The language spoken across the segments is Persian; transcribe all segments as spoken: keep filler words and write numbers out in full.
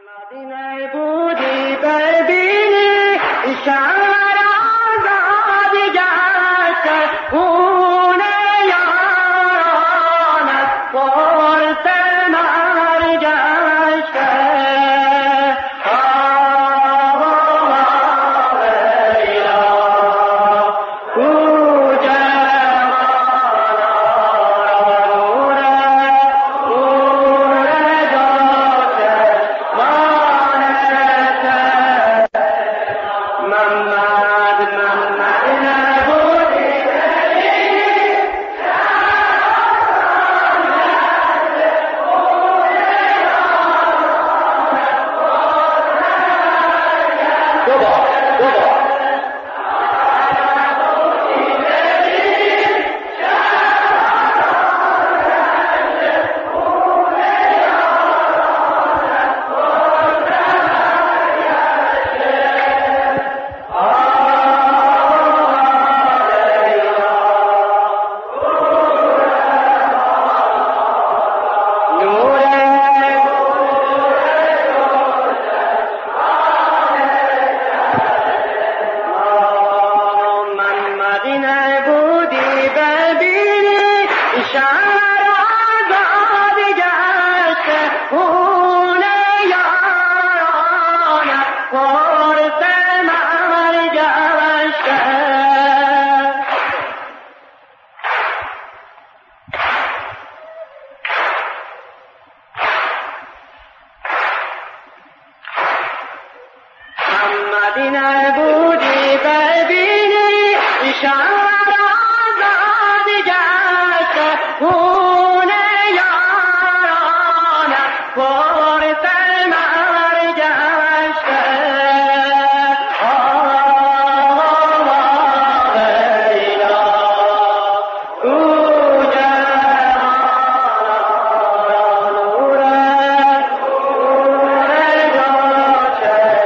مدینه بودی ببینی شهر آزادی گشته خونه یارانت پرس مرگ گشته آه آه لیلا کو مدینه بودی ببینی شهر آزادی گشته خونه یارانت پرس مرگ گشته آه آه لیلا کو جهان را نوره نوره جاشه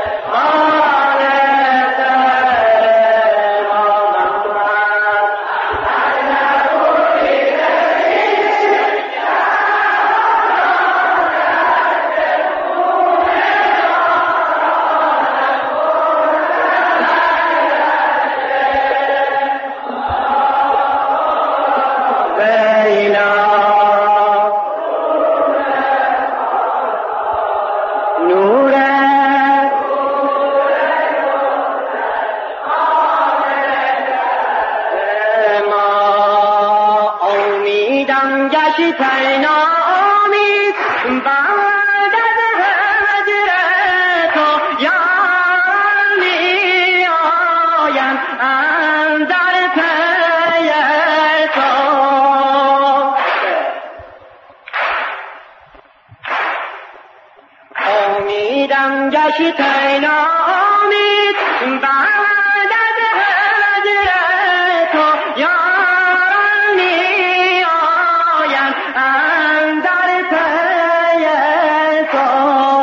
گشتن آمید بعد از هجر تو یاران می آیند اندر پی تو امیدم گشتن آمید بعد از هجر تو یاران می آیند اندر پی تو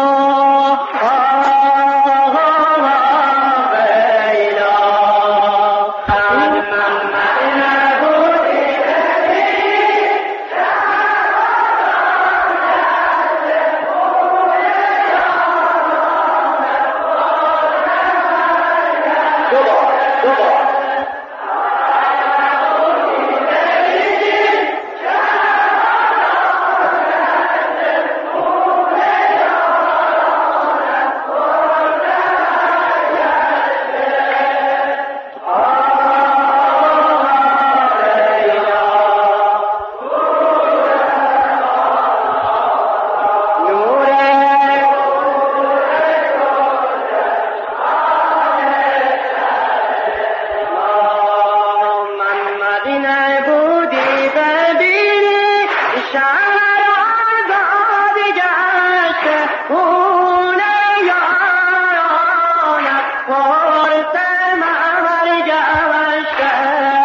آه آه لیلا من مدینه بودی ببینی شهر آزادی گشته خونه یارانت پرس مرگ گشته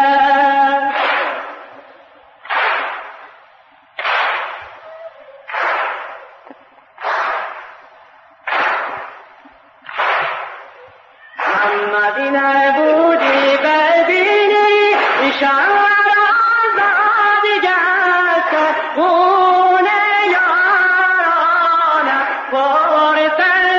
مدینه بودی ببینی شهر آزادی گشته خونه یارانت پرس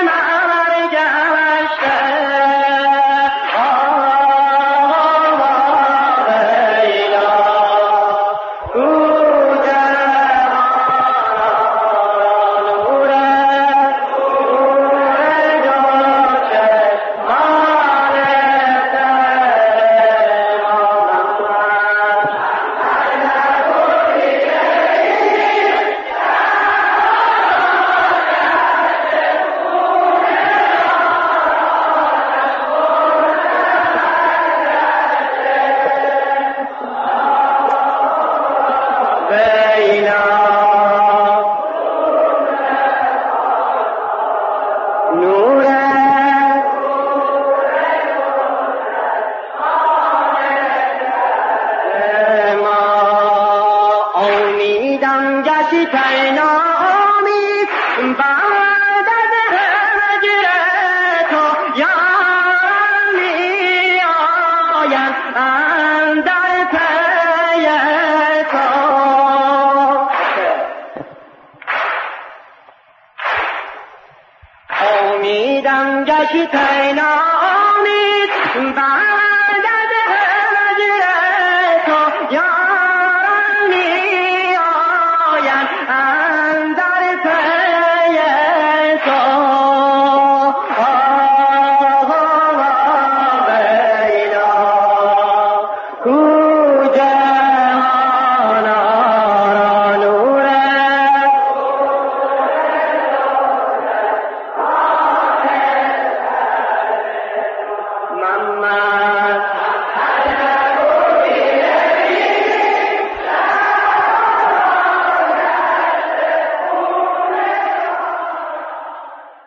امیدم گشت نامید